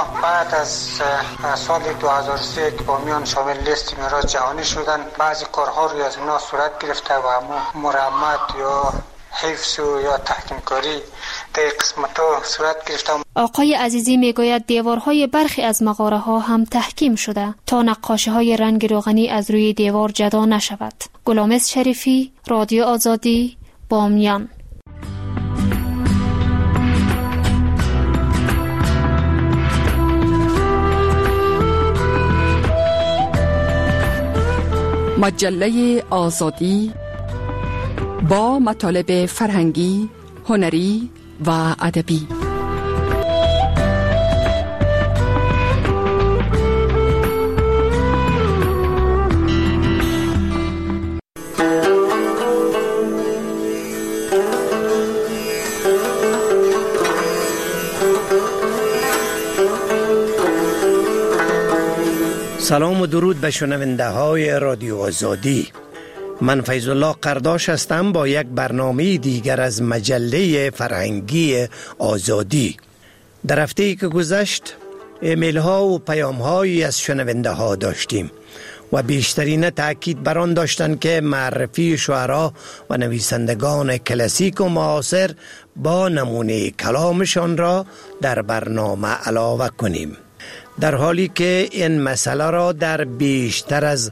ما بعد از سال 2003 که بامیان شامل لیست میراث جهانی شدن، بعضی کارها روی از اونا صورت گرفته و مرمت یا حفظ یا تحکیم کاری در قسمت‌ها صورت گرفته. آقای عزیزی میگوید دیوارهای برخی از مغاره ها هم تحکیم شده تا نقاشی های رنگ روغنی از روی دیوار جدا نشود. غلامرضا شریفی، رادیو آزادی، بامیان. مجله آزادی با مطالب فرهنگی، هنری و ادبی. سلام و درود به شنونده های رادیو آزادی. من فیض الله قرداش هستم با یک برنامه دیگر از مجله فرهنگی آزادی. در هفته‌ای که گذشت ایمیل ها و پیام هایی از شنونده ها داشتیم و بیشترین تأکید بر آن داشتند که معرفی شعرا و نویسندگان کلاسیک و معاصر با نمونه کلامشان را در برنامه علاوه کنیم. در حالی که این مسئله را در بیشتر از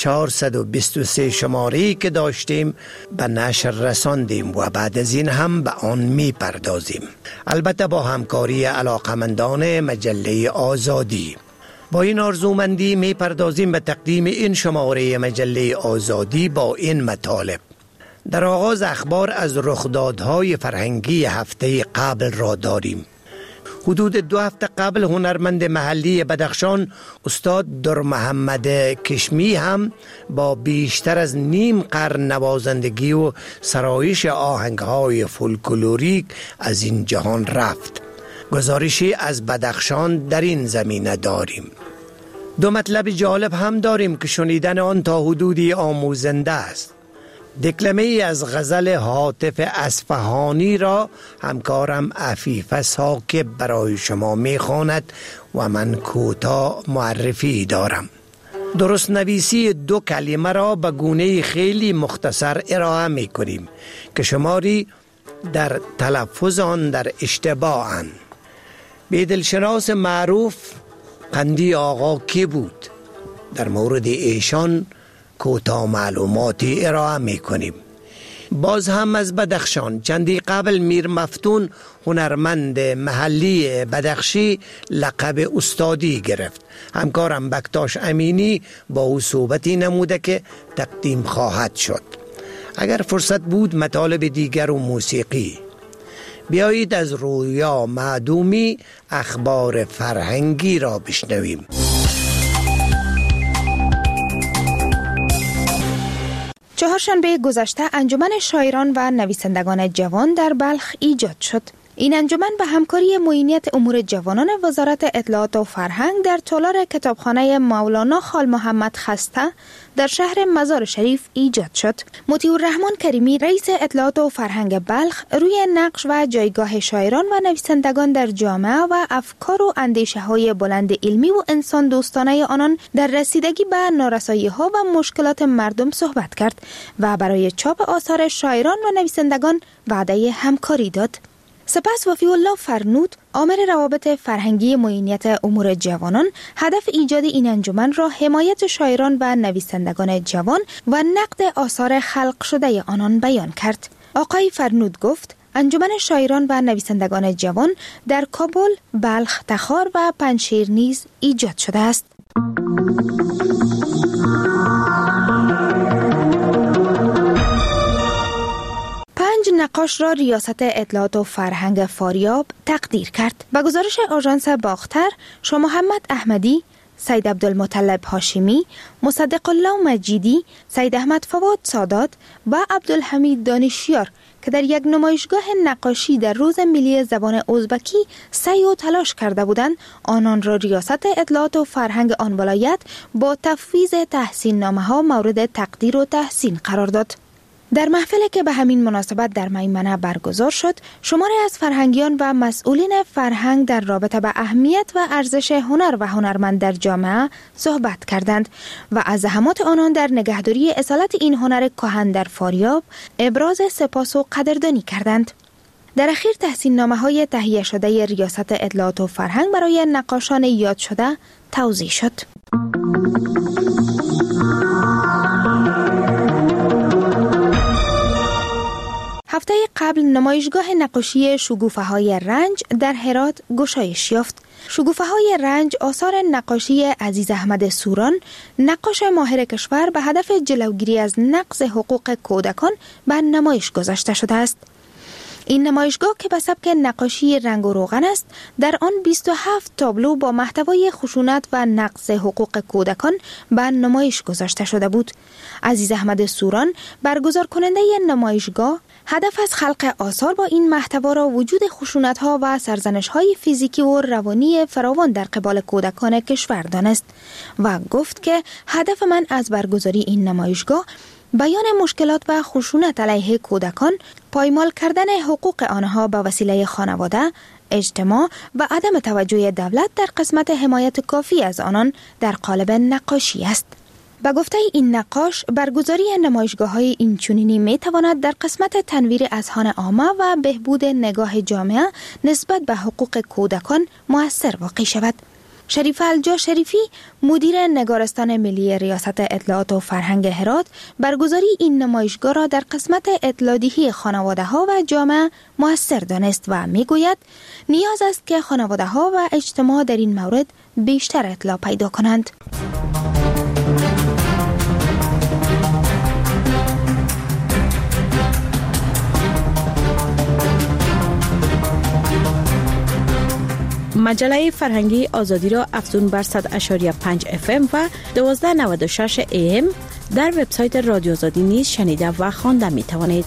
423 شماره‌ای که داشتیم به نشر رساندیم و بعد از این هم به آن می پردازیم، البته با همکاری علاقمندان مجله آزادی. با این آرزومندی می پردازیم به تقدیم این شماره مجله آزادی با این مطالب. در آغاز اخبار از رخدادهای فرهنگی هفته قبل را داریم. حدود 2 هفته قبل هنرمند محلی بدخشان استاد در محمد کشمی هم با بیشتر از نیم قرن نوازندگی و سرایش آهنگهای فولکلوریک از این جهان رفت. گزارشی از بدخشان در این زمینه داریم. 2 مطلب جالب هم داریم که شنیدن آن تا حدودی آموزنده است. دکلمه از غزل حاطف اصفهانی را همکارم عفیفه ثاقب برای شما میخواند و من کوتاه معرفی دارم. درست نویسی 2 کلمه را به گونه خیلی مختصر ارائه میکنیم که شماری در تلفظ آن در اشتباهند. بیدلشناس معروف قندی آقا کی بود؟ در مورد ایشان کوتاه معلوماتی ارائه می کنیم. باز هم از بدخشان چندی قبل میر مفتون هنرمند محلی بدخشی لقب استادی گرفت. همکارم بکتاش امینی با او صحبتی نموده که تقدیم خواهد شد. اگر فرصت بود مطالب دیگر و موسیقی. بیایید از رویا معدومی اخبار فرهنگی را بشنویم. چهارشنبه گذشته انجمن شاعران و نویسندگان جوان در بلخ ایجاد شد. این انجمن به همکاری معینیت امور جوانان وزارت اطلاعات و فرهنگ در تالار کتابخانه مولانا خال محمد خسته در شهر مزار شریف ایجاد شد. مطیع الرحمن کریمی رئیس اطلاعات و فرهنگ بلخ روی نقش و جایگاه شاعران و نویسندگان در جامعه و افکار و اندیشه های بلند علمی و انسان دوستانه آنان در رسیدگی به نارسایی ها و مشکلات مردم صحبت کرد و برای چاپ آثار شاعران و نویسندگان وعده همکاری داد. سپس وفی الله فرنود آمر روابط فرهنگی معینیت امور جوانان هدف ایجاد این انجمن را حمایت شاعران و نویسندگان جوان و نقد آثار خلق شده آنان بیان کرد. آقای فرنود گفت انجمن شاعران و نویسندگان جوان در کابل، بلخ، تخار و پنجشیر نیز ایجاد شده است. نقاش را ریاست اطلاعات و فرهنگ فاریاب تقدیر کرد. به گزارش آژانس باختر، شاه محمد احمدی، سید عبدالمطلب هاشمی، مصدق الله مجیدی، سید احمد فواد سادات و عبدالحمید دانشیار که در یک نمایشگاه نقاشی در روز ملی زبان ازبکی سعی و تلاش کرده بودند، آنان را ریاست اطلاعات و فرهنگ آن ولایت با تفویض تحسین نامه ها مورد تقدیر و تحسین قرار داد. در محفلی که به همین مناسبت در میمنه برگزار شد، شماری از فرهنگیان و مسئولین فرهنگ در رابطه با اهمیت و ارزش هنر و هنرمند در جامعه صحبت کردند و از زحمات آنان در نگهداری اصالت این هنر کهن در فاریاب ابراز سپاس و قدردانی کردند. در اخیر تحسین نامه‌های تهیه شده ریاست اطلاعات و فرهنگ برای نقاشان یاد شده توزیع شد. هفته قبل نمایشگاه نقاشی شکوفه‌های رنج در هرات گشایش یافت. شکوفه‌های رنج آثار نقاشی عزیز احمد سوران، نقاش ماهر کشور، به هدف جلوگیری از نقض حقوق کودکان به نمایش گذاشته شده است. این نمایشگاه که به سبک نقاشی رنگ و روغن است، در آن 27 تابلو با محتوای خشونت و نقض حقوق کودکان به نمایش گذاشته شده بود. عزیز احمد سوران، برگزار کننده نمایشگاه، هدف از خلق آثار با این محتوا را وجود خشونت‌ها و سرزنش‌های فیزیکی و روانی فراوان در قبال کودکان کشور دانست و گفت که هدف من از برگزاری این نمایشگاه بیان مشکلات و خشونت علیه کودکان، پایمال کردن حقوق آنها به وسیله خانواده، اجتماع و عدم توجه دولت در قسمت حمایت کافی از آنان در قالب نقاشی است. به گفته این نقاش، برگزاری نمایشگاه‌های اینچنینی می‌تواند در قسمت تنویر اذهان عامه و بهبود نگاه جامعه نسبت به حقوق کودکان مؤثر واقع شود. شریف الجا شریفی، مدیر نگارستان ملی ریاست اطلاعات و فرهنگ هرات، برگزاری این نمایشگاه را در قسمت اطلاع‌دهی خانواده‌ها و جامعه مؤثر دانست و می‌گوید نیاز است که خانواده‌ها و اجتماع در این مورد بیشتر اطلاع پیدا کنند. مجله فرهنگی آزادی را افزون بر 100.5 FM و 1296 AM در وبسایت رادیو آزادی نیز شنیده و خوانده می توانید.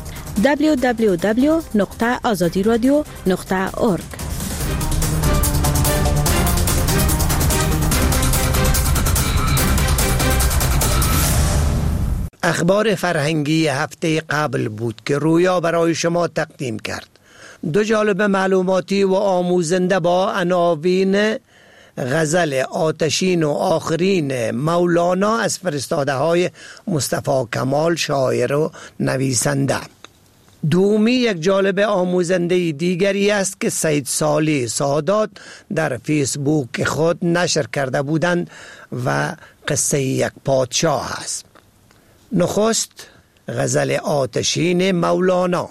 www.azadiradio.org. اخبار فرهنگی هفته قبل بود که رویا برای شما تقدیم کرد. دو جالب معلوماتی و آموزنده با عناوین غزل آتشین و آخرین مولانا از فرستاده های مصطفی کمال، شاعر و نویسنده. دومی یک جالب آموزنده دیگری است که سید صالح سادات در فیسبوک خود نشر کرده بودند و قصه یک پادشاه است. نخست غزل آتشین مولانا.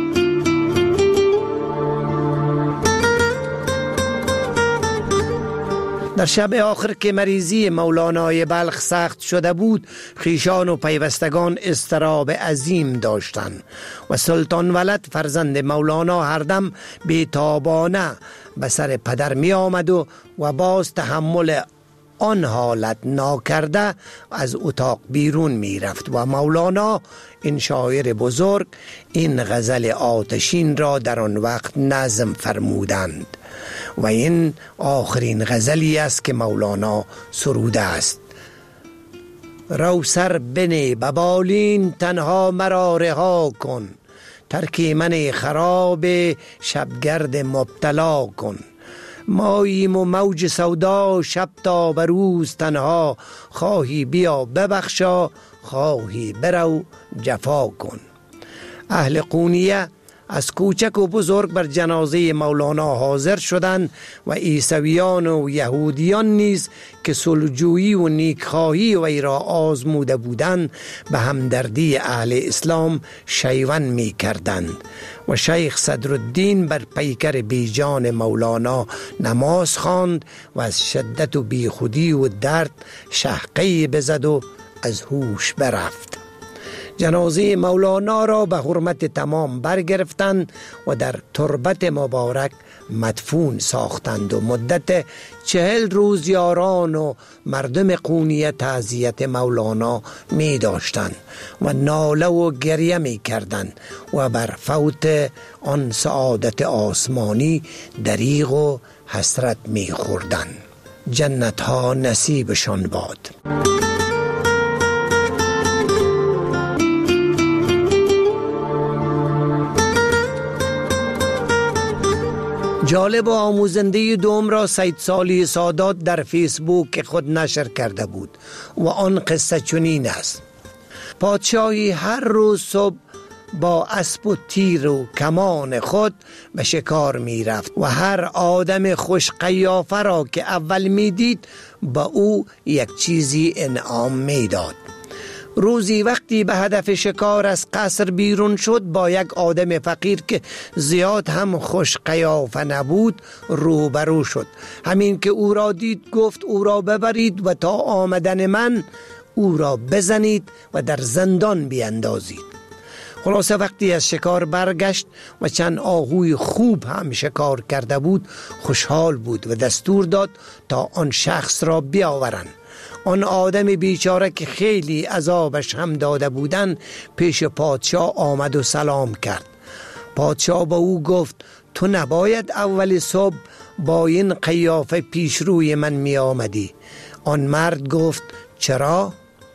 در شب آخر که مریضی مولانای بلخ سخت شده بود، خویشان و پیوستگان اضطراب عظیم داشتند و سلطان ولد فرزند مولانا هر دم بی‌تابانه به سر پدر می آمد و باز تحمل آن حالت ناکرده از اتاق بیرون می رفت و مولانا، این شاعر بزرگ، این غزل آتشین را در آن وقت نظم فرمودند و این آخرین غزلی است که مولانا سروده است. رو سر بنه ببالین تنها مرا رها کن، ترک من خراب شبگرد مبتلا کن. ماییم و موج سودا شب تا بروز تنها، خواهی بیا ببخشا خواهی برو جفا کن. اهل قونیه از کوچک و بزرگ بر جنازه مولانا حاضر شدند و عیسویان و یهودیان نیز که صلح‌جویی و نیکخواهی وی را آزموده بودند به همدردی اهل اسلام شیون می کردند و شیخ صدرالدین بر پیکر بیجان مولانا نماز خواند و از شدت و بیخودی و درد شهقه‌ای بزد و از هوش برفت. جنازه مولانا را به حرمت تمام برگرفتند و در تربت مبارک مدفون ساختند و مدت 40 روز یاران و مردم قونیه تعزیت مولانا می داشتند و ناله و گریه می کردند و بر فوت آن سعادت آسمانی دریغ و حسرت می خوردند. جنت ها نصیبشان باد. جالب و آموزنده دوم را سید صالح سادات در فیسبوک خود نشر کرده بود و آن قصه چنین است: پادشاهی هر روز صبح با اسب و تیر و کمان خود به شکار می رفت و هر آدم خوش قیافه را که اول می دید با او یک چیزی انعام می داد. روزی وقتی به هدف شکار از قصر بیرون شد با یک آدم فقیر که زیاد هم خوش قیافه نبود روبرو شد. همین که او را دید گفت او را ببرید و تا آمدن من او را بزنید و در زندان بیندازید. خلاصه وقتی از شکار برگشت و چند آهوی خوب هم شکار کرده بود خوشحال بود و دستور داد تا آن شخص را بیاورند. آن آدم بیچاره که خیلی عذابش هم داده بودن پیش پادشاه آمد و سلام کرد. پادشاه با او گفت تو نباید اول صبح با این قیافه پیش روی من می آمدی. آن مرد گفت چرا؟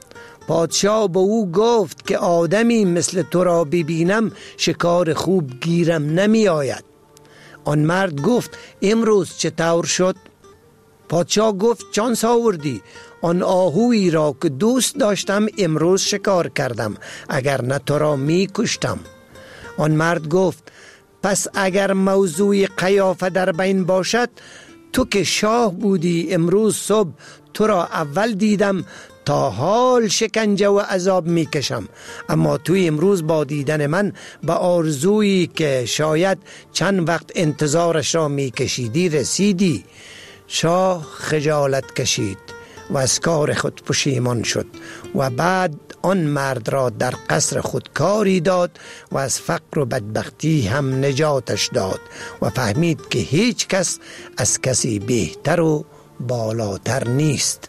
پادشاه با او گفت که آدمی مثل تو را ببینم شکار خوب گیرم نمی آید. آن مرد گفت امروز چطور شد؟ پادشاه گفت چانس آوردی؟ آن آهویی را که دوست داشتم امروز شکار کردم، اگر نه تو را می کشتم. آن مرد گفت پس اگر موضوع قیافه در بین باشد، تو که شاه بودی امروز صبح تو را اول دیدم تا حال شکنجه و عذاب می کشم، اما تو امروز با دیدن من به آرزویی که شاید چند وقت انتظارش را می کشیدی رسیدی. شاه خجالت کشید و از کار خود پشیمان شد و بعد آن مرد را در قصر خود کاری داد و از فقر و بدبختی هم نجاتش داد و فهمید که هیچ کس از کسی بهتر و بالاتر نیست.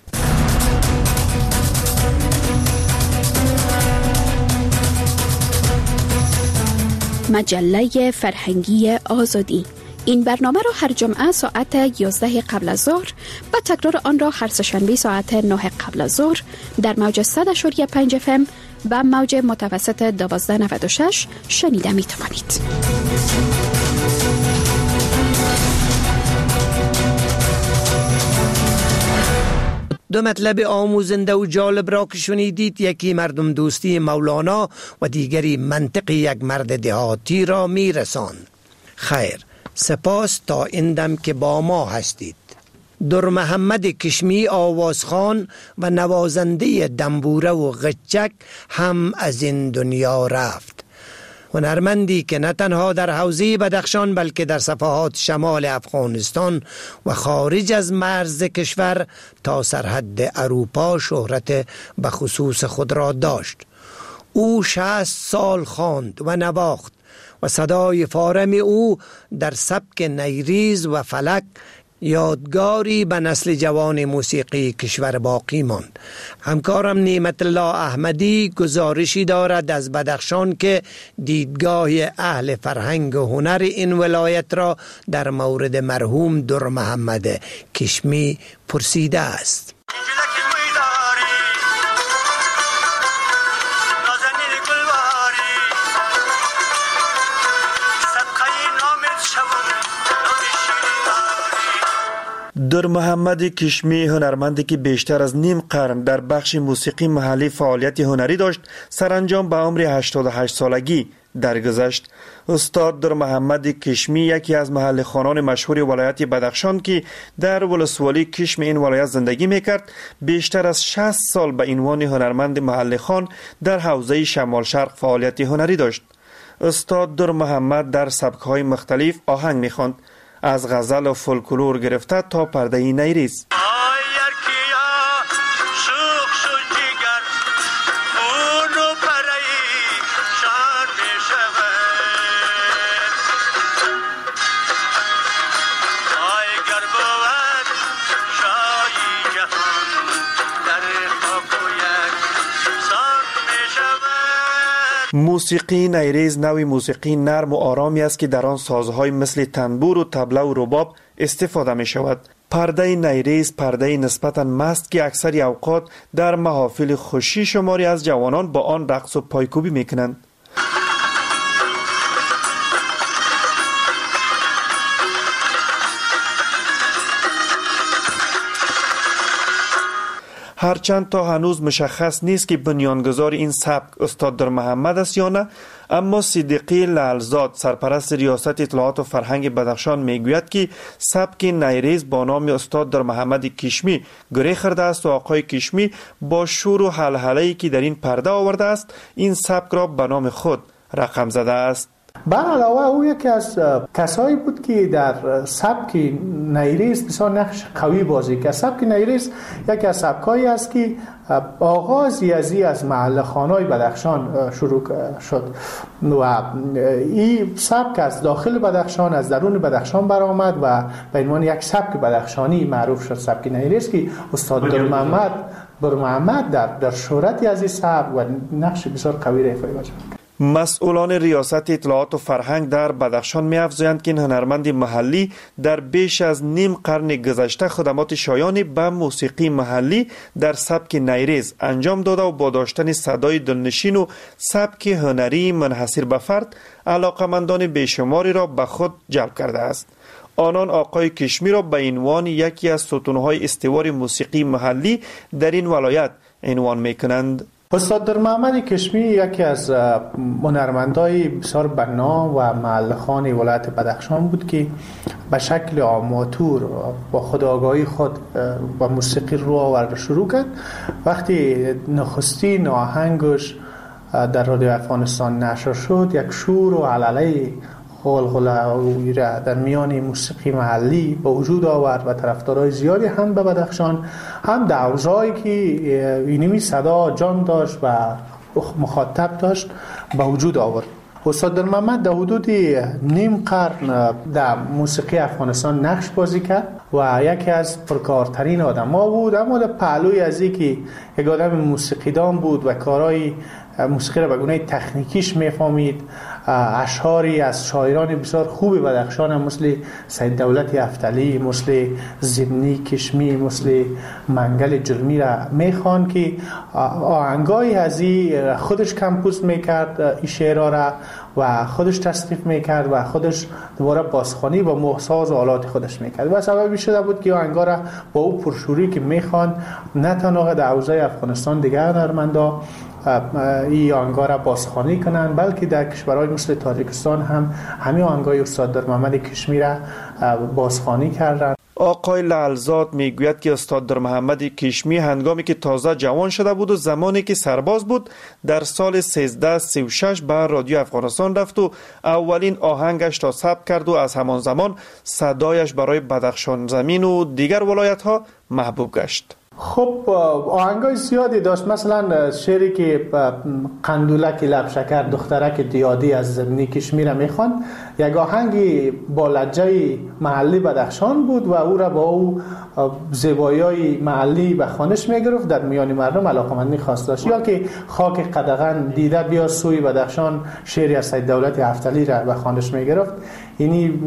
مجله فرهنگی آزادی. این برنامه را هر جمعه ساعت 11 قبل از ظهر و تکرار آن را هر سه‌شنبه ساعت 9 قبل از ظهر در موج 100.5 FM و موج متوسط 1296 شنیده می توانید. دو مطلب آموزنده و جالب را که شنیدید، یکی مردم دوستی مولانا و دیگری منطق یک مرد دهاتی را می رساند. خیر، سپاس تا این دم که با ما هستید. در محمد کشمی آوازخوان و نوازنده دنبوره و غچک هم از این دنیا رفت. هنرمندی که نه تنها در حوزه بدخشان بلکه در صفحات شمال افغانستان و خارج از مرز کشور تا سرحد اروپا شهرت به خصوص خود را داشت. او 60 سال خواند و نواخت و صدای فارم او در سبک نیریز و فلک یادگاری به نسل جوان موسیقی کشور باقی ماند. همکارم نعمت الله احمدی گزارشی دارد از بدخشان که دیدگاه اهل فرهنگ و هنر این ولایت را در مورد مرحوم در محمد کشمی پرسیده است. در محمد کشمی هنرمندی که بیشتر از نیم قرن در بخش موسیقی محلی فعالیت هنری داشت، سرانجام به عمر 88 سالگی درگذشت. استاد در محمد کشمی یکی از محل خوانان مشهور ولایت بدخشان که در ولسوالی کشم این ولایت زندگی میکرد، بیشتر از 60 سال به عنوان هنرمند محل خوان در حوزه شمال شرق فعالیت هنری داشت. استاد در محمد در سبک‌های مختلف آهنگ می‌خواند، از غزل و فولکلور گرفته تا پرده نیریز. موسیقی نیریز نوعی موسیقی نرم و آرامی است که در آن سازهای مثل تنبور و طبله و رباب استفاده می شود. پرده نیریز پرده نسبتاً مست که اکثر اوقات در محافل خوشی شماری از جوانان با آن رقص و پایکوبی می کنند. هرچند تا هنوز مشخص نیست که بنیانگذار این سبک استاد در محمد است یا نه، اما صدیقی لعلزاد سرپرست ریاست اطلاعات و فرهنگ بدخشان میگوید که سبک نیریز با نام استاد در محمد کشمی گره خورده است و آقای کشمی با شور و هلهله‌ای که در این پرده آورده است این سبک را به نام خود رقم زده است. بر علاوه او یکی از کسایی بود که در سبک نیریز بسیار نقش قوی بازی کرد. سبک نیریز یکی از سبکایی است که آغازی از محل خانه‌های بدخشان شروع شد و این سبک از داخل بدخشان، از درون بدخشان برآمد و به عنوان یک سبک بدخشانی معروف شد. سبک نیریز که استاد بر محمد در شهرتی از این سبک و نقش بسیار قوی را ایفا کرد. مسئولان ریاست اطلاعات و فرهنگ در بدخشان می‌افزایند که این هنرمند محلی در بیش از نیم قرن گذشته خدمات شایانی به موسیقی محلی در سبک نیریز انجام داده و با داشتن صدای دلنشین و سبک هنری منحصر به فرد علاقمندان بیشماری را به خود جلب کرده است. آنان آقای کشمی را به عنوان یکی از ستونهای استوار موسیقی محلی در این ولایت عنوان می‌کنند. استاد در محمد کشمی یکی از هنرمندای بسیار بنا و محل خان ولایت بدخشان بود که به شکل آماتور با خودآگاهی خود با موسیقی رو آورد شروع کرد. وقتی نخستین آهنگش در رادیو افغانستان نشر شد، یک شور و علله غلغله در میان موسیقی محلی به وجود آورد و طرفدارای زیادی هم به بدخشان هم در اوضاعی که اینمی صدا جان داشت و مخاطب داشت به وجود آورد. استاد در محمد در حدود نیم قرن در موسیقی افغانستان نقش بازی کرد و یکی از پرکارترین آدم ها بود، اما در پهلوی از این که یک آدم موسیقیدان بود و کارهای موسیقی را به گونه تکنیکیش میفهمید. اشعاری از شاعران بسیار خوب بدخشان هم مثل سید دولت افتلی، مثل زمنی کشمی، مثل منگل جرمی را میخوان که آهنگای از این خودش کمپوز میکرد این شعرها را و خودش تصنیف میکرد و خودش دوباره بازخوانی با محساز و آلات خودش میکرد و سببی شده بود که آهنگا را با او پرشوری که میخوان نه تنها در حوزه افغانستان دیگه هنرمندا این آهنگا را بازخوانی کنند، بلکه در کشورهای مثل تاجیکستان هم همین آهنگای استاد در محمد کشمی را بازخوانی کردند. آقای لعلزاد میگوید که استاد در محمد کشمی هنگامی که تازه جوان شده بود و زمانی که سرباز بود در سال 1336 به رادیو افغانستان رفت و اولین آهنگش را ثبت کرد و از همان زمان صدایش برای بدخشان زمین و دیگر ولایت ها محبوب گشت. خب آهنگای زیادی داشت، مثلا شعری که قندولک لب شکر دخترک دیادی از زمینی کشمی را میخوان، یک آهنگی با لهجه محلی بدخشان بود و او را با او زیبایی‌های محلی به خوانش میگرفت، در میان مردم علاقمندی خاص داشت. یا که خاک قدغن دیده بیا سوی بدخشان، شعری از سید دولت افتلی را به خوانش میگرفت. یعنی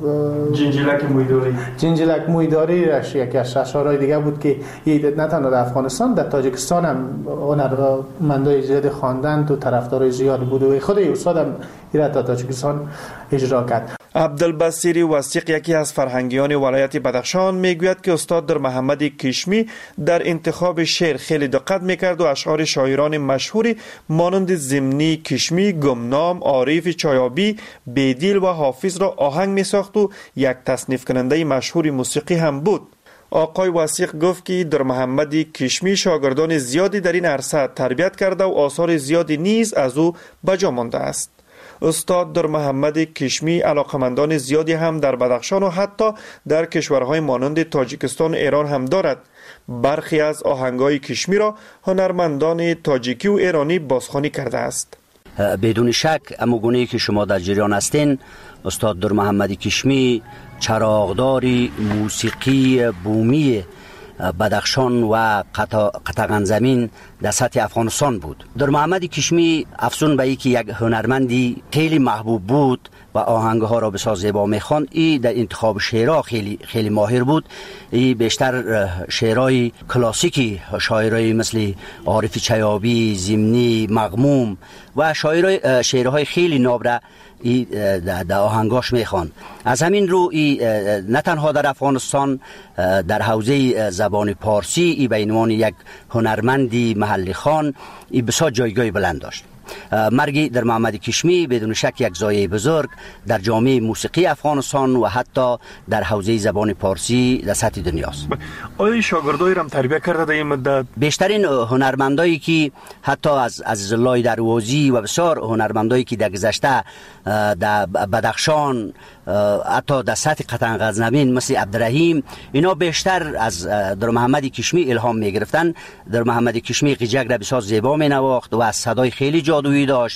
جنجلک مویداری راش یکی از اشعارهای دیگه بود که نه تنها در افغانستان، در تاجیکستان هم هنرمندای زیاد خواندند و طرفدارای زیاد بود و خود استاد هم این در تاجیکستان اجرا کرد. عبدالبصیر وثیق یکی از فرهنگیان ولایت بدخشان میگوید که استاد در محمد کشمی در انتخاب شعر خیلی دقت میکرد و اشعار شاعران مشهوری مانند زمنی کشمی، گمنام، عارف چایابی، بیدیل و حافظ را آهنگ میساخت و یک تصنیف کننده مشهور موسیقی هم بود. آقای وثیق گفت که در محمد کشمی شاگردان زیادی در این عرصه تربیت کرده و آثار زیادی نیز از او بجا مانده است. استاد در محمد کشمی علاقمندان زیادی هم در بدخشان و حتی در کشورهای مانند تاجیکستان و ایران هم دارد. برخی از آهنگای کشمی را هنرمندان تاجیکی و ایرانی بازخوانی کرده است. بدون شک اموگونه که شما در جریان هستین، استاد در محمد کشمی چراغداری موسیقی بومی بدخشان و قطغن زمین در سطح افغانستان بود. در محمد کشمی افزون به اینکه یک هنرمندی خیلی محبوب بود و آهنگها را بسیار زیبا میخواند. ای در انتخاب شعرها خیلی ماهر بود. ای بیشتر شعرهای کلاسیکی، شاعرای مثل عارف چیابی، ضمنی، مغموم و شعرهای خیلی ناب در آهنگاش میخوان. از همین رو نه تنها در افغانستان در حوزه زبان پارسی ای به عنوان یک هنرمندی محلی خان ای بسیار جایگاه بلند داشت. مرگ در محمد کشمی بدون شک یک زایه بزرگ در جامعه موسیقی افغانستان و حتی در حوزه زبان پارسی در سطح دنیاست. آیا شاگردایی را تربیت کرده در این مدت؟ بیشترین هنرمندایی که حتی از عزیزالله دروازی و بسیار هنرمندایی که در گذشته در بدخشان حتی در سطح قطن غزنوین مثل عبدالرحیم، اینا بیشتر از در محمد کشمی الهام می گرفتن. در محمد کشمی قیجک را بسیار زیبا می نواخت و از صدای خیلی جادویی داشت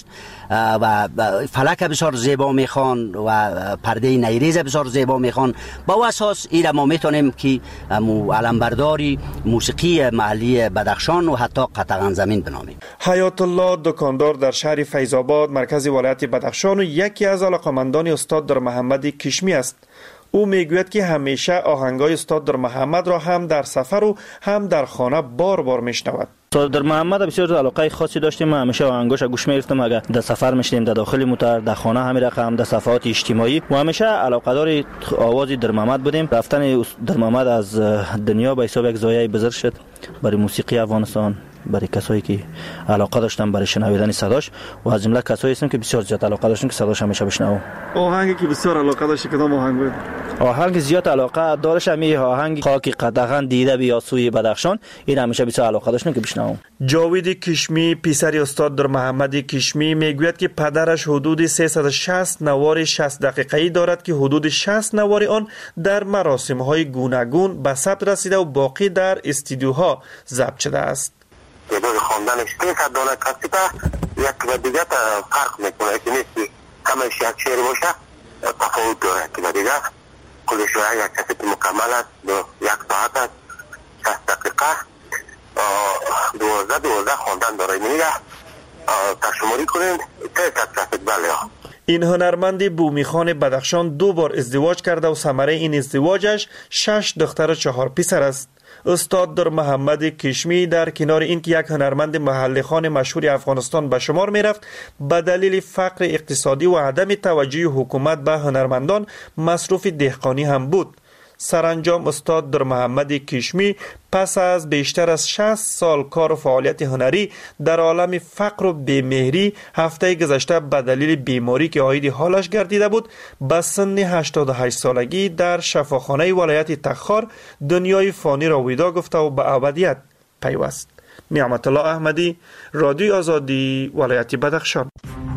و فلک بسیار زیبا می خوان و پرده نیریز بسیار زیبا می خوان. با اساس این ما میتونیم که علمبرداری موسیقی محلی بدخشان و حتی قطن غزنوین بنامیم. حیات الله دکاندار در شهر فیض‌آباد مرکز ولایت بدخشان و یکی از علاقه‌مندان استاد در محمد کشمی است. او میگوید که همیشه آهنگای استاد در محمد را هم در سفر و هم در خانه بار بار میشنود. استاد در محمد بسیار علاقه خاصی داشتیم. همیشه آهنگاش گوش می‌گرفتم. اگر در سفر میشدیم، در داخل موتور، در خانه همین رقم، در صفحات اجتماعی و همیشه علاقه‌دار آوازی در محمد بودیم. رفتن در محمد از دنیا به حساب یک زایه بزرگ شد برای موسیقی افغانستان، برای کسایی که علاقه داشتن برای شنیدن صداش و از جمله کسایی هستن که بسیار زیاد علاقه داشتن که صداش همیشه بشنوم. آهنگی که بسیار علاقه داشت کدام آهنگ بود؟ آهنگ زیاد علاقه داشتم می آهنگ خاک قدغن دیده بیا سوی بدخشان، این همیشه بسیار علاقه داشتم که بشنوم. جاوید کشمی پسر استاد در محمد کشمی میگوید که پدرش حدود 360 نوار 60 دقیقه‌ای دارد که حدود 60 نوار آن در مراسم‌های گوناگون به ثبت رسیده و باقی در استودیوها ضبط شده است. تعداد خواندنش 300 دانه کسیپه یک و دیگه فرق میکنه که نیست همش یک شعر باشه تفاوت داره که و دیگه کلش یک کسیپ مکمل است یک ساعت است 60 دقیقه 12 خواندن داره میگه تشماری کنید 300 کسیپ. بله. این هنرمند بومیخان بدخشان 2 بار ازدواج کرده و ثمره این ازدواجش 6 دختر و 4 پسر است. استاد در محمد کشمی در کنار اینکه یک هنرمند محلی خان مشهور افغانستان به شمار می رفت، به دلیل فقر اقتصادی و عدم توجه حکومت به هنرمندان مصروف دهقانی هم بود. سرانجام استاد در محمد کشمی پس از بیشتر از 60 سال کار و فعالیت هنری در عالم فقر و بیمهری هفته گذشته به دلیل بیماری که عاید حالش گردیده بود به سن 88 سالگی در شفاخانه ولایت تخار دنیای فانی را ویدا گفته و به ابدیت پیوست. نعمت الله احمدی، رادیو آزادی، ولایت بدخشان.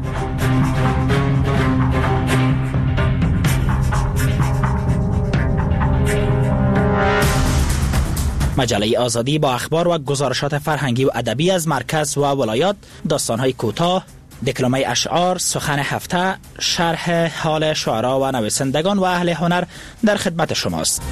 مجله آزادی با اخبار و گزارشات فرهنگی و ادبی از مرکز و ولایات، داستان‌های کوتاه، دکلمه اشعار، سخن هفته، شرح حال شعرا و نویسندگان و اهل هنر در خدمت شماست.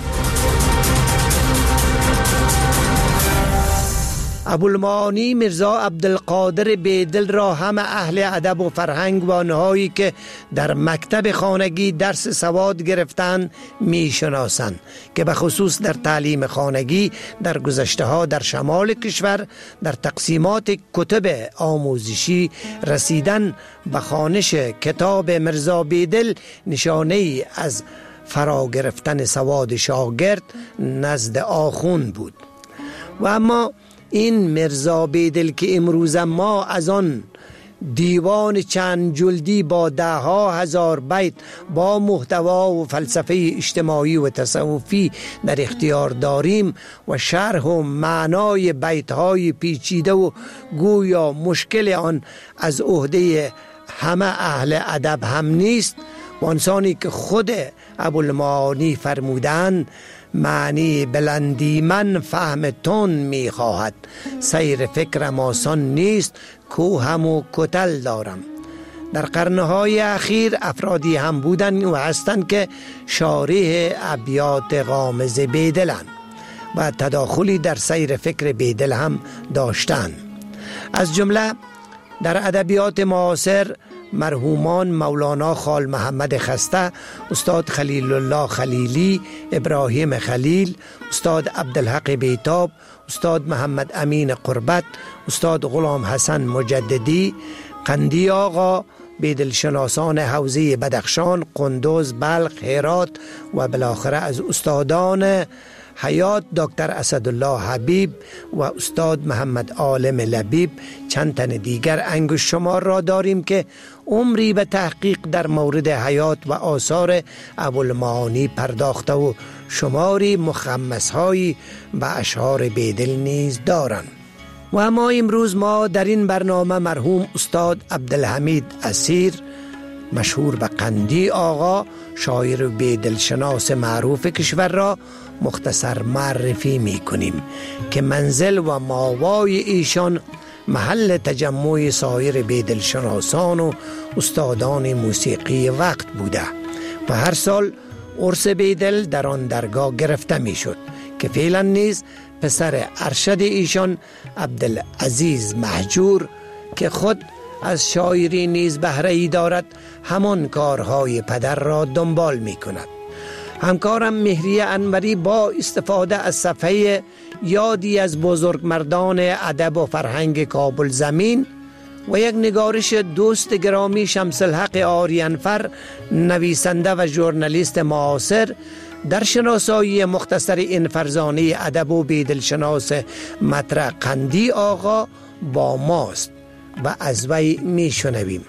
ابوالمعانی میرزا عبدالقادر بیدل را همه اهل ادب و فرهنگ و آنهایی که در مکتب خانگی درس سواد گرفتند میشناسند که به خصوص در تعلیم خانگی در گذشته ها در شمال کشور در تقسیمات کتب آموزشی رسیدن به خوانش کتاب میرزا بیدل نشانه ای از فرا گرفتن سواد شاگرد نزد آخوند بود. و اما این میرزا بیدل که امروز ما از آن دیوان چند جلدی با 10,000 بیت با محتوا و فلسفه اجتماعی و تصوفی در اختیار داریم و شرح و معنای بیت‌های پیچیده و گویا مشکل آن از عهده همه اهل ادب هم نیست، وانسانی که خود ابوالمعانی فرمودند معنی بلندی من فهم تون می خواهد، سیر فکرم آسان نیست کوهم و کتل دارم. در قرنهای اخیر افرادی هم بودند و هستند که شارح ابیات غامض بیدلند و تداخلی در سیر فکر بیدل هم داشتند. از جمله در ادبیات معاصر مرحومان مولانا خال محمد خسته، استاد خلیل الله خلیلی، ابراهیم خلیل، استاد عبدالحق بیتاب، استاد محمد امین قربت، استاد غلام حسن مجددی، قندی آقا، بیدلشناسان حوزه بدخشان، قندوز، بلخ، هرات و بالاخره از استادان حیات دکتر اسدالله حبیب و استاد محمد عالم لبیب. چند تن دیگر انگشت شمار را داریم که عمری به تحقیق در مورد حیات و آثار ابوالمعانی پرداخته و شماری مخمس‌هایی و اشعار بیدل نیز دارند. و اما امروز ما در این برنامه مرحوم استاد عبدالحمید اسیر، مشهور به قندی آقا، شاعر و بیدلشناس معروف کشور را مختصر معرفی می کنیم که منزل و ماوای ایشان محل تجمع سایر بیدلشناسان و استادان موسیقی وقت بوده و هر سال عرس بیدل در آن درگاه گرفته می شد که فعلا نیز پسر ارشد ایشان عبدالعزیز مهجور که خود از شاعری نیز بهره‌ای دارد همان کارهای پدر را دنبال می کند. همکارم مهری انوری با استفاده از صفحه یادی از بزرگمردان ادب و فرهنگ کابل زمین و یک نگارش دوست گرامی شمس الحق آریانفر، نویسنده و ژورنالیست معاصر، در شناسایی مختصر این فرزانه ادب و بیدلشناس مطرح قندی آقا با ماست و از وی می شنویم.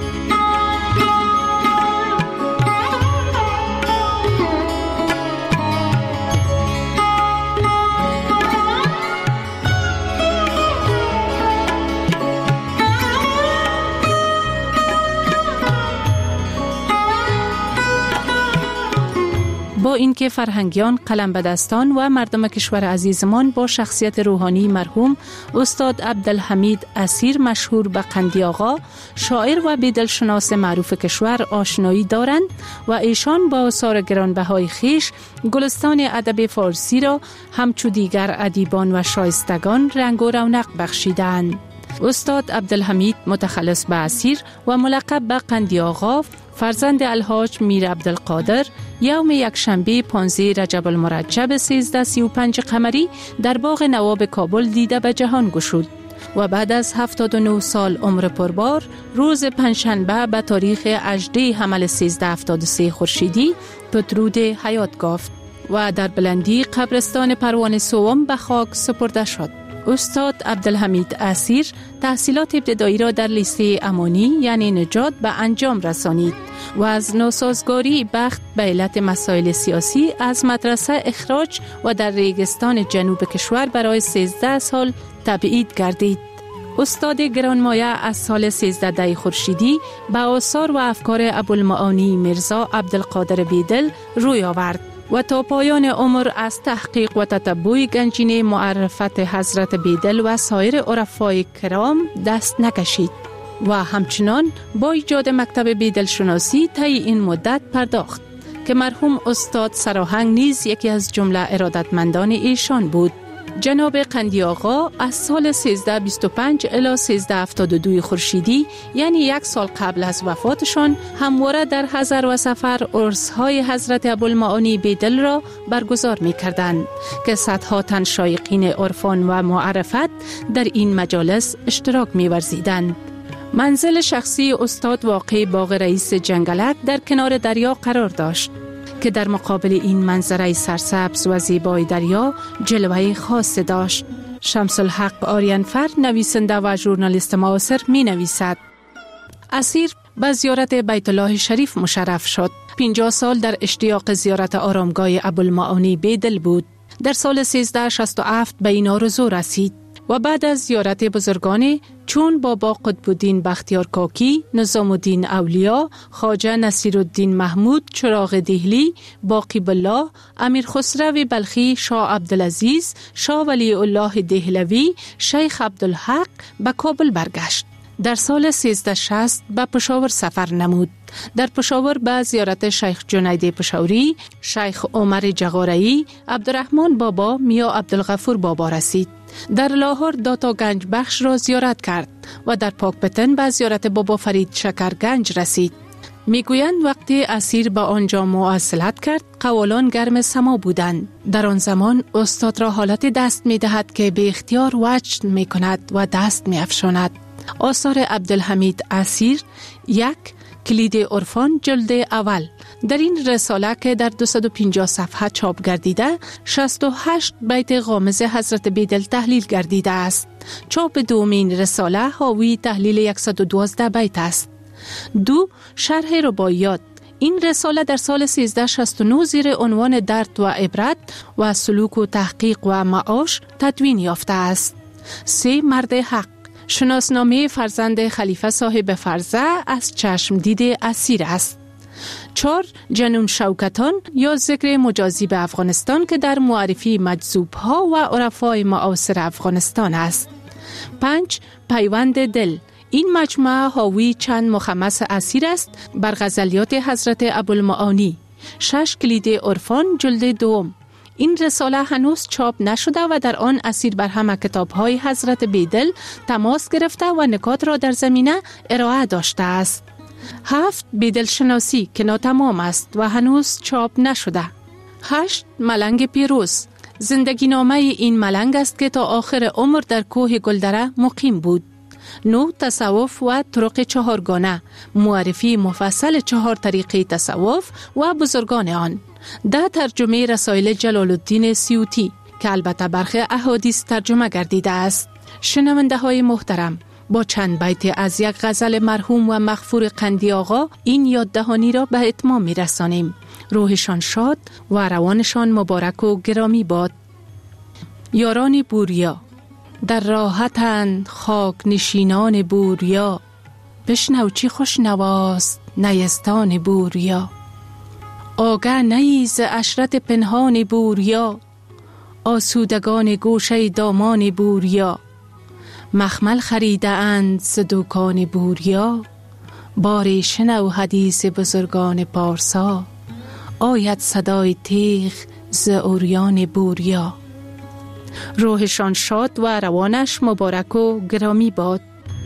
با اینکه فرهنگیان، قلمبدستان و مردم کشور عزیزمان با شخصیت روحانی مرحوم استاد عبدالحمید اسیر مشهور به قندی آقا، شاعر و بیدلشناس معروف کشور آشنایی دارند و ایشان با آثار گرانبهای خویش گلستان ادب فارسی را همچو دیگر ادیبان و شایستگان رنگ و رونق بخشیدند. استاد عبدالحمید متخلص به اسیر و ملقب به قندی آقا، فرزند الحاج میر عبدالقادر، یوم یکشنبه 15 رجب المرجب 1335 قمری در باغ نواب کابل دیده به جهان گشود و بعد از 79 سال عمر پربار روز پنجشنبه به تاریخ 18 حمل 1373 خورشیدی پدرود حیات یافت و در بلندی قبرستان پروان سوم به خاک سپرده شد. استاد عبدالحمید اسیر تحصیلات ابتدایی را در لیسه امانی یعنی نجات به انجام رسانید و از ناسازگاری بخت به علت مسائل سیاسی از مدرسه اخراج و در ریگستان جنوب کشور برای 13 سال تبعید گردید. استاد گرانمایه از سال 13 خورشیدی به آثار و افکار ابوالمعانی میرزا عبدالقادر بیدل روی آورد و تا پایان عمر از تحقیق و تتبع گنجینه معرفت حضرت بیدل و سایر عرفای کرام دست نکشید و همچنان با ایجاد مکتب بیدل شناسی طی این مدت پرداخت که مرحوم استاد سراهنگ نیز یکی از جمله ارادتمندان ایشان بود. جناب قندی آقا از سال 1325 الی 1372 خورشیدی یعنی یک سال قبل از وفاتشان همواره در حضر و سفر عرس‌های حضرت ابوالمعانی بیدل را برگزار می‌کردند که صدها تن شایقین عرفان و معرفت در این مجالس اشتراک می‌ورزیدند. منزل شخصی استاد واقع باغ رئیس جنگلک در کنار دریا قرار داشت که در مقابل این منظره سرسبز و زیبای دریا جلوه خاص داشت. شمس الحق آریانفر، نویسنده و ژورنالیست معاصر، می نویسد: اسیر به زیارت بیت الله شریف مشرف شد. 50 سال در اشتیاق زیارت آرامگاه ابوالمعانی بیدل بود. در سال 1367 به این آرزو رسید و بعد از زیارت بزرگانی چون بابا قطب‌الدین بختیار کاکی، نظام الدین اولیا، خواجه نصیرالدین محمود چراغ دهلی، باقی بالله، امیر خسرو بلخی، شاه عبدالعزیز، شاه ولی الله دهلوی، شیخ عبدالحق به کابل برگشت. در سال 1360 به پشاور سفر نمود. در پشاور به زیارت شیخ جنید پشاوری، شیخ عمر جغارایی، عبدالرحمن بابا، میا عبدالغفور بابا رسید. در لاهور داتا گنج بخش را زیارت کرد و در پاکپتن به زیارت بابا فرید شکرگنج رسید. میگویند وقتی اسیر به آنجا مواصلت کرد، قوالان گرم سما بودند. در آن زمان استاد را حالت دست می دهد که به اختیار وجد می کند و دست می افشاند. آثار عبدالحمید اسیر، 1 کلید عرفان جلد اول. در این رساله که در 250 صفحه چاپ گردیده، 68 بیت غامض حضرت بیدل تحلیل گردیده است. چاپ دومین رساله حاوی تحلیل 112 بیت است. 2 شرح رباعیات. این رساله در سال 1369 زیر عنوان درد و عبرت و سلوک و تحقیق و معاش تدوین یافته است. 3 مرد حق. شناسنامه فرزند خلیفه صاحب فرزه از چشم دید اسیر است. 4 جنون شوکتان یا ذکر مجازی به افغانستان که در معرفی مجذوب ها و عرفای معاصر افغانستان است. 5 پیوند دل. این مجموعه حاوی چند مخمس اسیر است بر غزلیات حضرت ابوالمعانی. 6 کلید عرفان جلد دوم. این رساله هنوز چاپ نشده و در آن اسیر بر همه کتاب‌های حضرت بیدل تماس گرفته و نکات را در زمینه ارائه داشته است. 7 بیدل شناسی که ناتمام است و هنوز چاپ نشده. 8 ملنگ پیروز. زندگی نامه این ملنگ است که تا آخر عمر در کوه گلدره مقیم بود. 9 تصوف و طرق 4گانه. معرفی مفصل 4 طریقه تصوف و بزرگان آن. 10 ترجمه رسائل جلال الدین سیوطی که البته برخی احادیث ترجمه گردیده است. شنونده های محترم، با چند بیت از یک غزل مرحوم و مغفور قندی آقا این یاددهانی را به اتمام می رسانیم. روحشان شاد و روانشان مبارک و گرامی باد. یاران بوریا. در راحتند خاک نشینان بوریا، بشنو چی خوش نواست نیستان بوریا. آگه نیز عشرت پنهان بوریا، آسودگان گوشه دامان بوریا. مخمل خریده اند ز دکان بوریا، باری شنو حدیث بزرگان پارسا. آید صدای تیغ ز اوریان بوریا. روحشان شاد و روانش مبارک و گرامی باد.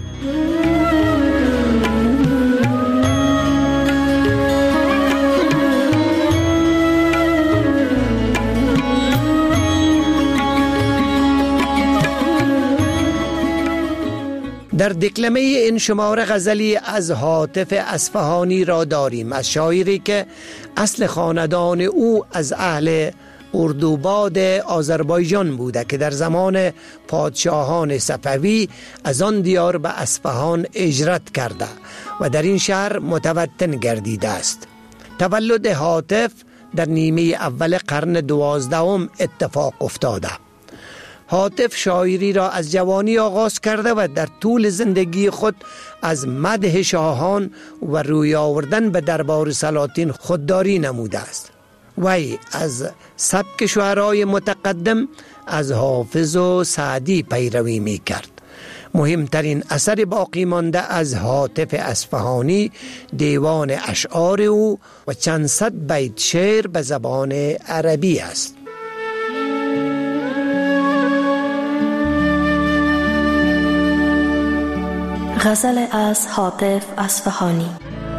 در دکلمه این شماره غزلی از هاتف اصفهانی را داریم، از شاعری که اصل خاندان او از اهل اردوباد آذربایجان بوده که در زمان پادشاهان صفوی از آن دیار به اصفهان هجرت کرده و در این شهر متوطن گردیده است. تولد هاتف در نیمه اول قرن 12 اتفاق افتاده. هاتف شاعری را از جوانی آغاز کرده و در طول زندگی خود از مدح شاهان و روی آوردن به دربار سلاطین خودداری نموده است. وی از سبک شعرای متقدم از حافظ و سعدی پیروی می کرد. مهمترین اثر باقی مانده از هاتف اصفهانی دیوان اشعار او و چند صد بیت شعر به زبان عربی است. غزل از هاتف اصفهانی.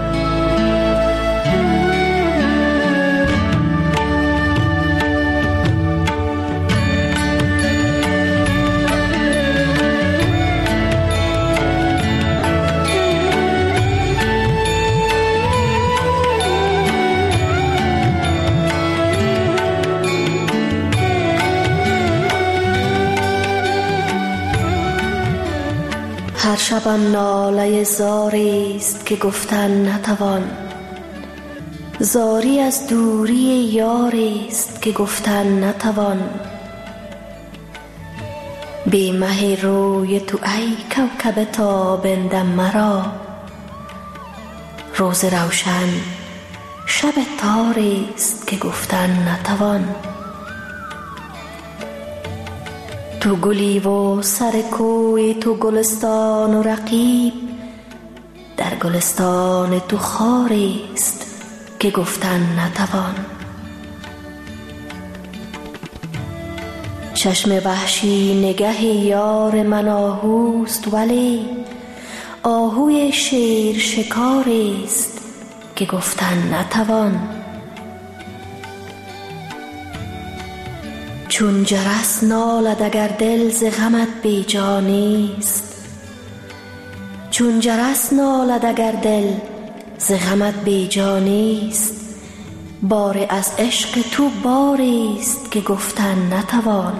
هر شبم ناله زاری است که گفتن نتوان، زاری از دوری یاری است که گفتن نتوان. بی مه روی تو ای کوکب تابنده مرا، روز روشن شب تاری است که گفتن نتوان. تو گلی و سر کوی تو گلستان و رقیب، در گلستان تو خاری است که گفتن نتوان. چشم وحشی نگه یار من آهوست، ولی آهوی شیر شکاری است که گفتن نتوان. چون جرس نالد اگر دل ز غمت بیجا نیست، چون جرس نالد اگر دل ز غمت بیجا نیست، بار از عشق تو باری است که گفتن نتوان.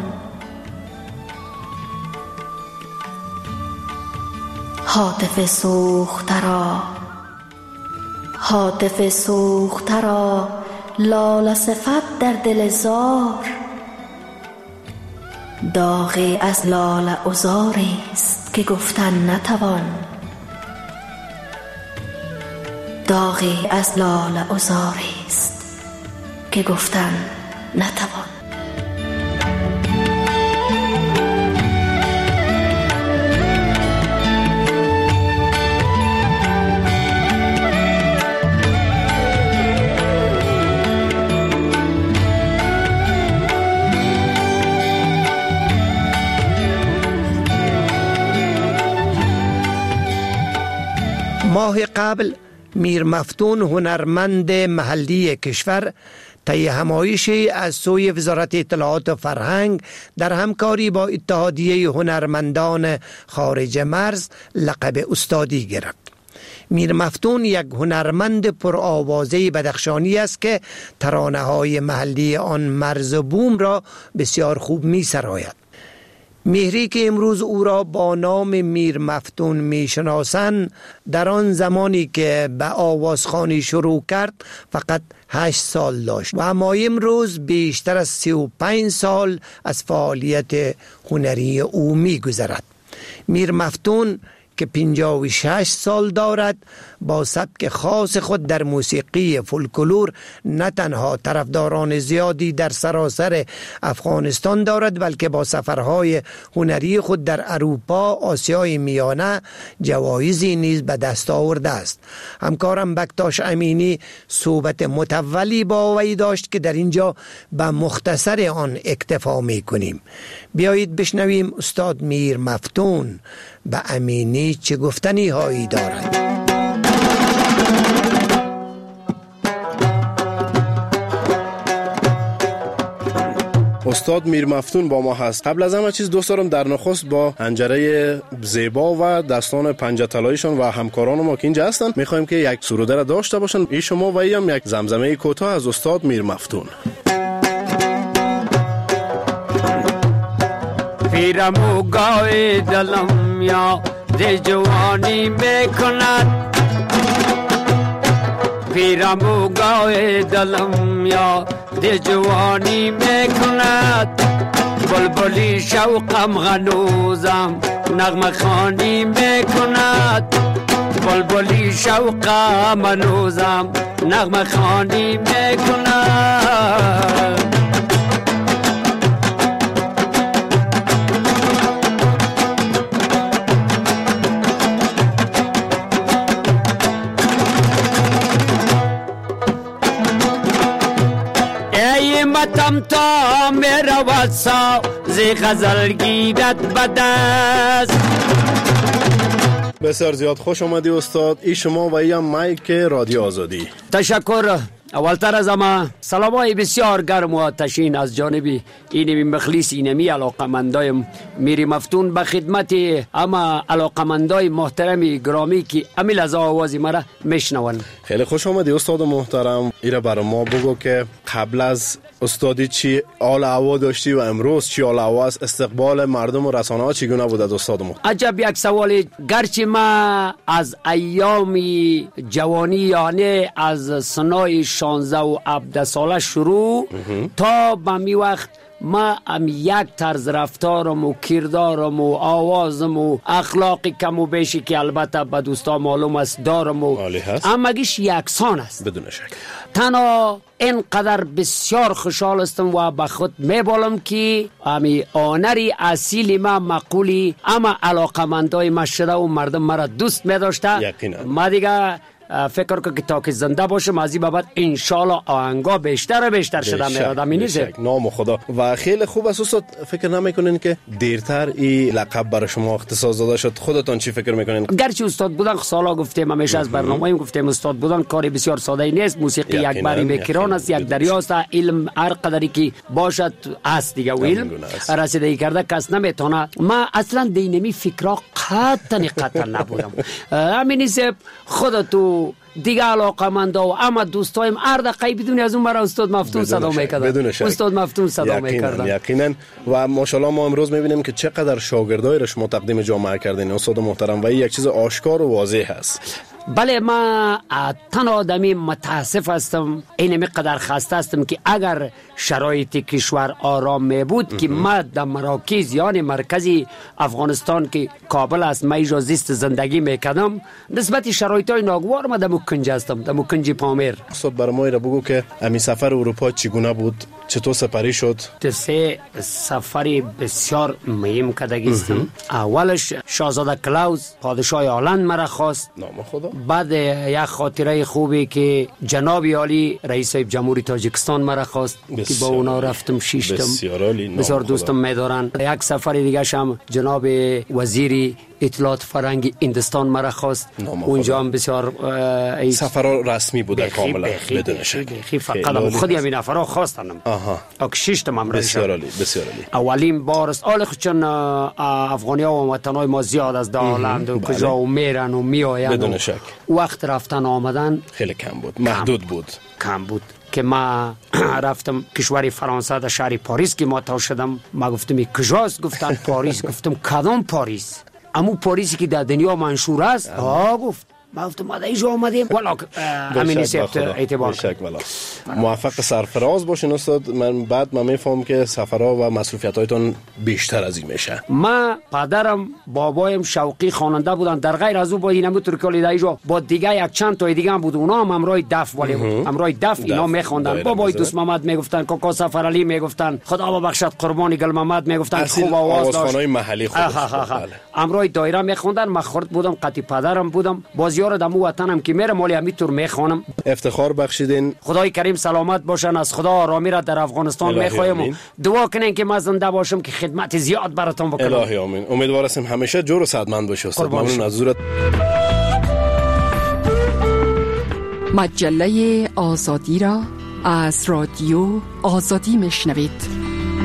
هاتف سوخته را لاله صفت در دل زار، داغی از لاله عذاری است که گفتن نتوان. داغی از لاله عذاری است که گفتن نتوان. ماه قبل میر مفتون هنرمند محلی کشور طی همایشی از سوی وزارت اطلاعات و فرهنگ در همکاری با اتحادیه هنرمندان خارج مرز لقب استادی گرفت. میر مفتون یک هنرمند پرآوازه بدخشانی است که ترانه‌های محلی آن مرز بوم را بسیار خوب می سراید. مهری که امروز او را با نام میر مفتون می شناسند، در آن زمانی که به آوازخوانی شروع کرد فقط 8 سال داشت و اما امروز بیشتر از 35 سال از فعالیت هنری او می گذرد. میر مفتون که 56 سال دارد، با سبک خاص خود در موسیقی فولکلور نه تنها طرفداران زیادی در سراسر افغانستان دارد، بلکه با سفرهای هنری خود در اروپا، آسیای میانه جوایزی نیز به دست آورده است. همکارم بکتاش امینی صحبت متولی با وی داشت که در اینجا به مختصر آن اکتفا می کنیم. بیایید بشنویم استاد میر مفتون به امینی چه گفتنی هایی دارد. استاد میر مفتون با ما هست. قبل از همه چیز دوست دارم در نخست با حنجره زیبا و دستان پنجه طلاییشان و همکاران ما که اینجا هستند میخوایم که یک سروده را داشته باشن. این شما و این هم یک زمزمه کوتاه از استاد میر مفتون. پیرمو گاوی دلم یا ده جوانی بکند، پیرمو گاوی دلم یا ده جوانی بکند، بلبلی شوقم غنوزم نغمه خانی بکند، بلبلی شوقم غنوزم نغمه خانی بکند. متم تا میرا واسا زی غزل گیرت بدست. بسیار زیاد خوش آمدی استاد. ای شما و ای هم مایک رادیو آزادی. تشکر. اولتر از همه سلامای بسیار گرم و آتشین از جانب اینمی مخلص اینمی علاقمندای میر مفتون به خدمت اما علاقمندای محترم گرامی که امیل از آوازی مرا میشنون. خیلی خوش آمدی استاد محترم. ایره برای ما بگو که قبل از استادی چی حال هوا داشتی و امروز چی حال هوا است؟ استقبال مردم و رسانه ها چگونه بود از استاد محترم؟ عجب یک سوال. گرچه ما از ایام جوانی یعنی از سنای 16 و 17 ساله شروع تا به می وقت ما یک طرز رفتارم و کردارم و آوازم و اخلاقی کم و بیشی که البته به دوستا معلوم است دارم و همگیش یکسان است بدون شک. تنها اینقدر بسیار خوشحال هستم و به خود میبالم که امی آنری اصیلی ما مقولی اما علاقمندای ما شده و مردم مرا دوست میداشته. ما دیگه فکر که تا که زنده باشم از این بابت انشالله آهنگا بیشتر و بیشتر شده میرادم. نیست نام خدا. و خیلی خوب است استاد. فکر نمیکنین که دیرتر این لقب برای شما اختصاص داده شد؟ خودتان چی فکر میکنین؟ گرچه استاد بودن سالا گفتیم همیشه از برنامه‌ایم گفتیم استاد بودن کاری بسیار ساده نیست. موسیقی یک باری میکران است، یک دریاست. علم هر قدری که باشد است دیگه و علم رسیدگی کرده کس نمیتونه. ما اصلا دینمی فکرها قطعا نبودم. همین است خودتو دیگه علاقمندا و اما دوستایم هر دقیقه بدون از اون مرا استاد مفتون صدا میکردن. استاد مفتون صدا میکردن. یقینا. و ماشاءالله ما امروز میبینیم که چقدر شاگردای را شما تقدیم جامعه کردین استاد محترم و این یک چیز آشکار و واضح است. بله ما تنها آدمی متاسف هستم، اینمی قدر خسته هستم که اگر شرایط کشور آرام می بود که ما در مراکز یعنی مرکزی افغانستان که کابل است ما ایجا زیست زندگی میکردم نسبت شرایط های ناگوار ما در مکنج هستم، در مکنج پامیر. استاد برای ما را بگو که امی سفر اروپا چگونه بود؟ چطور سپری شد؟ سه سفری بسیار مهم کردگیستم. اولش شاهزاده کلاوز پادشاه هلند مرا خواست. نام خدا. بعد یک خاطره خوبی که جناب عالی رئیس جمهوری تاجیکستان مرا خواست که با اونا رفتم شیشتم. بسیار دوستم می‌دارن. یک سفر دیگه هم جناب وزیری اطلاعات فرهنگی هندوستان مرا خواست. اونجا هم بسیار سفر رسمی بوده کاملا بدون شک. فقط خودی همین نفرا خواستم. شیشتم هم بسیار عالی بسیار عالی. اولین بار است آل چون افغانی‌ها و وطن‌های ما زیاد از دالند و کجا و میرن و میآیند بدون شک. وقت رفتن آمدن خیلی کم بود، محدود بود. کم بود که ما رفتم کشور فرانسه در شهر پاریس که ما تا شدم. ما گفتم کجاست؟ گفتن پاریس. گفتم کدام پاریس؟ امو پاریسی که در دنیا منشور است. گفت ما گفتم ما اینجا آمدیم والا همین سیفت اعتبار موفق سرفراز باشین استاد. من بعد میفهمم که سفرها و مسئولیت‌هایتون بیشتر از این میشه. ما پدرم بابایم شوقی خواننده بودن، در غیر از او با اینم تو کلی اینجا با دیگه یک چند تا دیگه هم بود، اونا هم امرای دف ولی بود، امرای دف اینا میخوندن. بابای دوست محمد میگفتن، کاکا سفر علی میگفتن، خدا ببخشد قربانی گل محمد میگفتن، خوب آواز داشت. محلی خود امرای دایره میخوندن. من خرد بودم قطی پدرم بودم بازیار دمو وطنم که میره مالی همینطور میخوانم. افتخار بخشیدین. خدای کریم سلامت باشن، از خدا آرامی را در افغانستان میخوایم و دعا کنین که من زنده باشم که خدمت زیاد براتون بکنم. الهی آمین. امیدوار هستم همیشه جور و صحتمند باشی استاد. ممنون از حضورت. مجله آزادی را از رادیو آزادی میشنوید.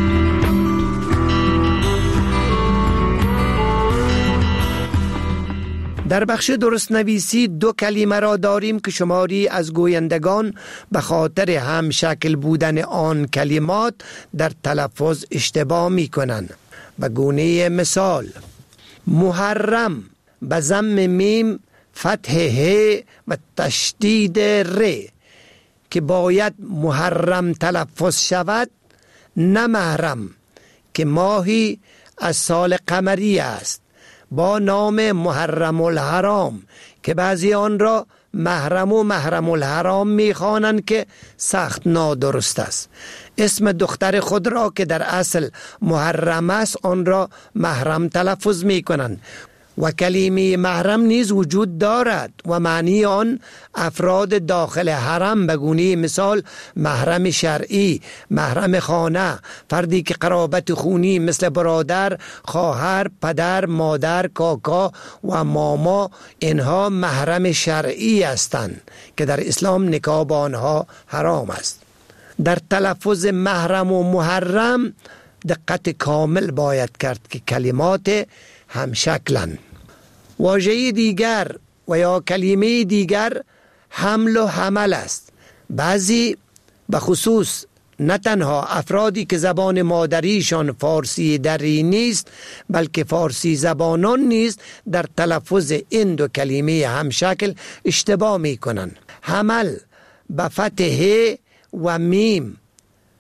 در بخش درست نویسی دو کلمه را داریم که شماری از گویندگان به خاطر هم شکل بودن آن کلمات در تلفظ اشتباه می کنند. به گونه مثال محرم به ضم میم فتح ه و تشدید ر که باید محرم تلفظ شود، نه محرم که ماهی از سال قمری است با نام محرم الحرام که بعضی آن را محرم و محرم الحرام می‌خوانند که سخت نادرست است. اسم دختر خود را که در اصل محرم است آن را محرم تلفظ می‌کنند. و کلمه محرم نیز وجود دارد و معنی آن افراد داخل حرم به گونه مثال محرم شرعی، محرم خانه، فردی که قرابت خونی مثل برادر، خواهر، پدر، مادر، کاکا و ماما اینها محرم شرعی هستند که در اسلام نکاح با آنها حرام است. در تلفظ محرم و محرم دقت کامل باید کرد که کلمات همشکلن. واژه دیگر و یا کلمه دیگر حمل و حمل است. بعضی به خصوص نه تنها افرادی که زبان مادریشان فارسی دری نیست بلکه فارسی زبانان نیست در تلفظ این دو کلمه همشکل اشتباه می کنند. حمل به فتح و میم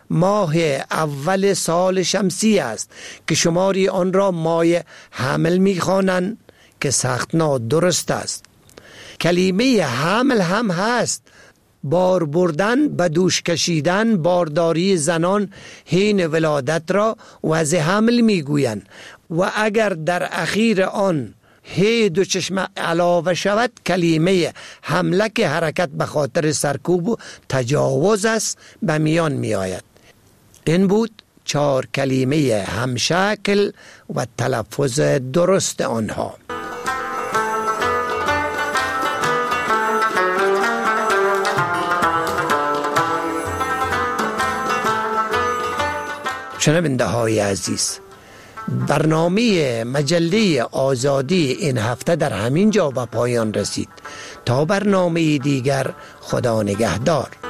ماه اول سال شمسی است که شماری آن را ماه حمل می‌خوانند که سخت نادرست است. کلمه حمل هم هست، بار بردن، به دوش کشیدن، بارداری زنان حین ولادت را وضع حمل میگویند و اگر در اخیر آن هی دو چشم علاوه شود کلمه حمله که حرکت به خاطر سرکوب و تجاوز است به میان می آید. این بود 4 کلمه همشکل و تلفظ درست آنها. شنونده های عزیز، برنامه مجله آزادی این هفته در همین جا به پایان رسید. تا برنامه دیگر، خدا نگهدار.